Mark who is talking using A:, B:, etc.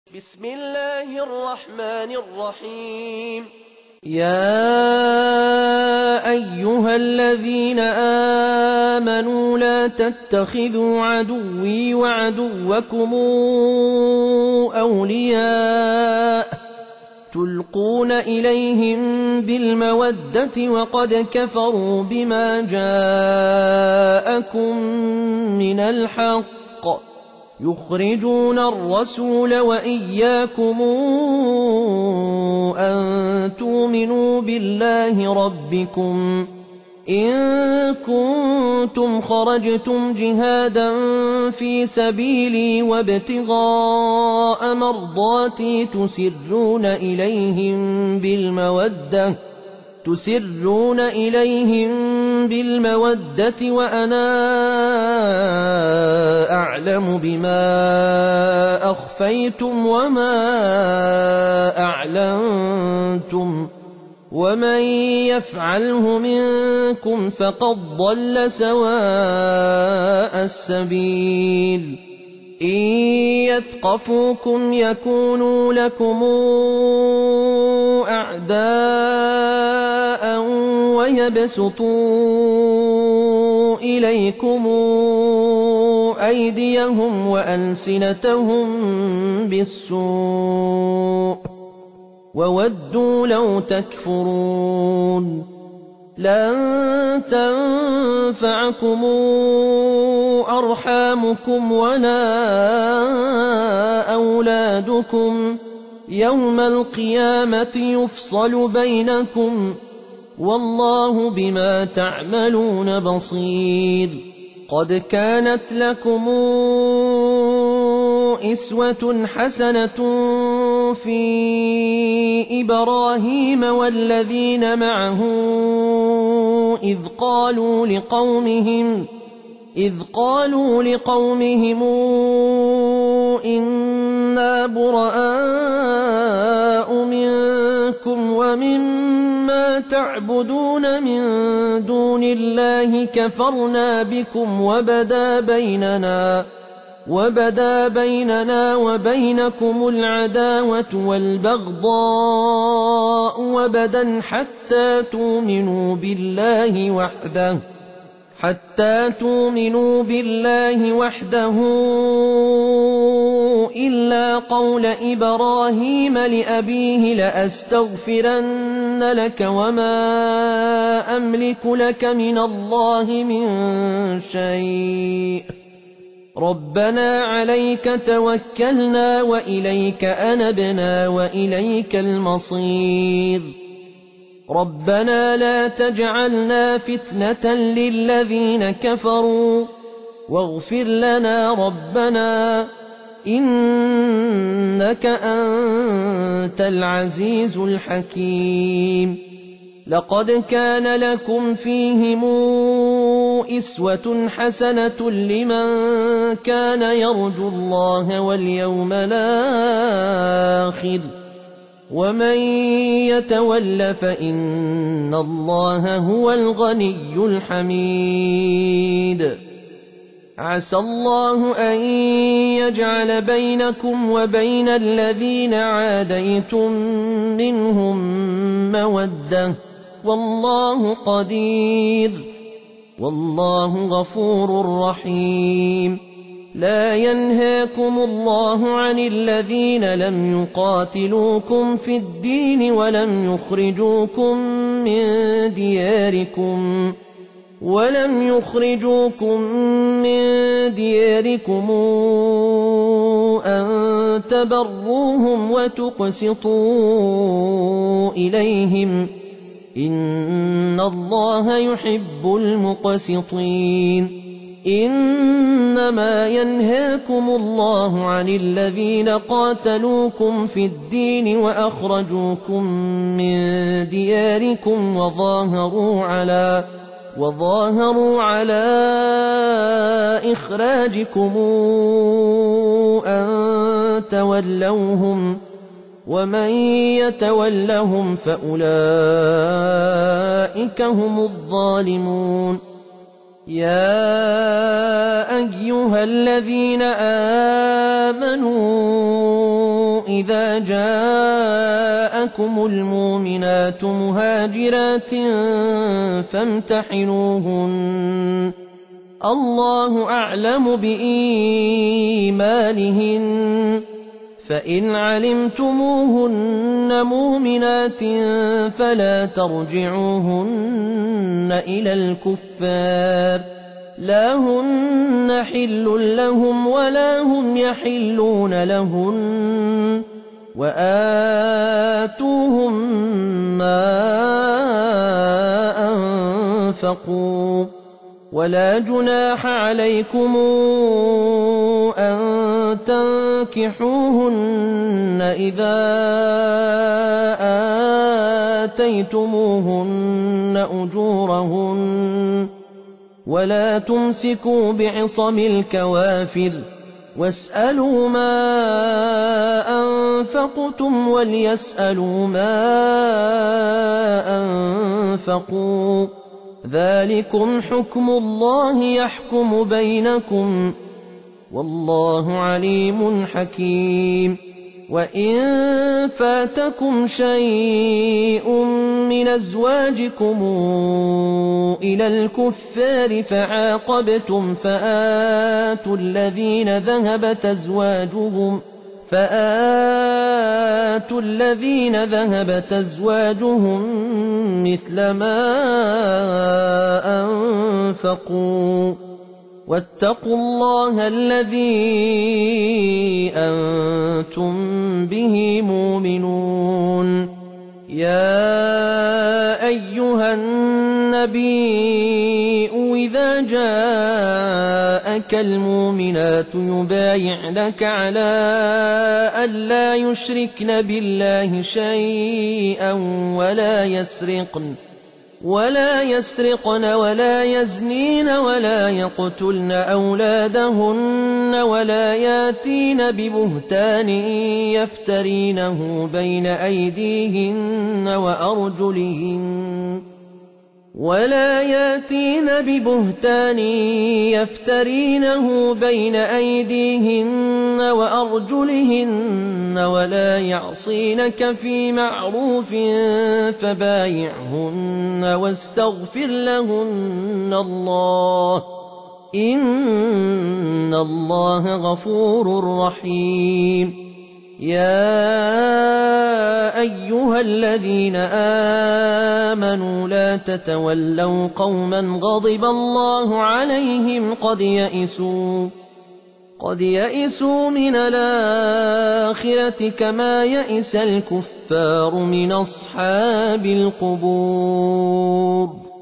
A: بسم الله الرحمن الرحيم.
B: يا أيها الذين آمنوا لا تتخذوا عدوي وعدوكم أولياء تلقون إليهم بالمودة وقد كفروا بما جاءكم من الحق يخرجون الرسول وإياكم أن تؤمنوا بالله ربكم إن كنتم خرجتم جهادا في سبيلي وابتغاء مرضاتي تسرون إليهم بالمودة وأنا أعلم بما أخفيتم وما أعلنتم ومن يفعله منكم فقد ضل سواء السبيل إن يثقفوكم يكونوا لكم أعداء ويبسطوا إليكم أيديهم وألسنتهم بالسوء وودوا لو تكفرون لن تنفعكم أرحامكم ولا أولادكم يوم القيامة يفصل بينكم والله بما تعملون بصير قد كانت لكم أسوة حسنة في إبراهيم والذين معه إذ قالوا لقومهم إنا براء منكم ومما تعبدون من دون الله كفرنا بكم وبدا بيننا وبينكم العداوة والبغضاء وبدا حتى تؤمنوا بالله وحده إلا قول إبراهيم لأبيه لأستغفرن لك وما أملك لك من الله من شيء ربنا عليك توكلنا وإليك أنبنا وإليك المصير ربنا لا تجعلنا فتنة للذين كفروا واغفر لنا ربنا إنك أنت العزيز الحكيم لقد كان لكم فيهم أسوة حسنة لمن كان يرجو الله واليوم الآخر ومن يتول فإن الله هو الغني الحميد عسى الله أن يجعل بينكم وبين الذين عاديتم منهم مودة والله قدير والله غفور رحيم لا ينهاكم الله عن الذين لم يقاتلوكم في الدين ولم يخرجوكم من دياركم أن تبروهم وتقسطوا إليهم إن الله يحب المقسطين إنما ينهاكم الله عن الذين قاتلوكم في الدين وأخرجوكم من دياركم وظاهروا على إخراجكم أن تولوهم ومن يتولهم فأولئك هم الظالمون يا أيها الذين آمنوا إذا جاءكم المؤمنات مهاجرات فامتحنوهن الله أعلم بإيمانهن فإن علمتموهن مؤمنات فلا ترجعوهن إلى الكفار لا هن حل لهم ولا هم يحلون لهن وآتوهم ما أنفقوا ولا جناح عليكم أن تنكحوهن إذا آتيتموهن أجورهن ولا تمسكوا بعصم الكوافر واسألوا ما أنفقتم وليسألوا ما أنفقوا ذلكم حكم الله يحكم بينكم والله عليم حكيم وإن فاتكم شيء من أزواجكم إلى الكفار فعاقبتم فآتوا الذين ذهبت أزواجهم مثل ما أنفقوا واتقوا الله الذي أنتم به مؤمنون يا أيها النبي إذا جاءك المؤمنات يبايعنك على ألا يشركن بالله شيئا ولا يسرقن ولا يزنين ولا يقتلن أولادهن ولا ياتين ببهتان يفترينه بين أيديهن وأرجلهن ولا يعصينك في معروف فبايعهن واستغفر لهن الله إن الله غفور رحيم يا أيها الذين آمنوا لا تتولوا قوما غضب الله عليهم قد يئسوا من الآخرة كما يئس الكفار من أصحاب القبور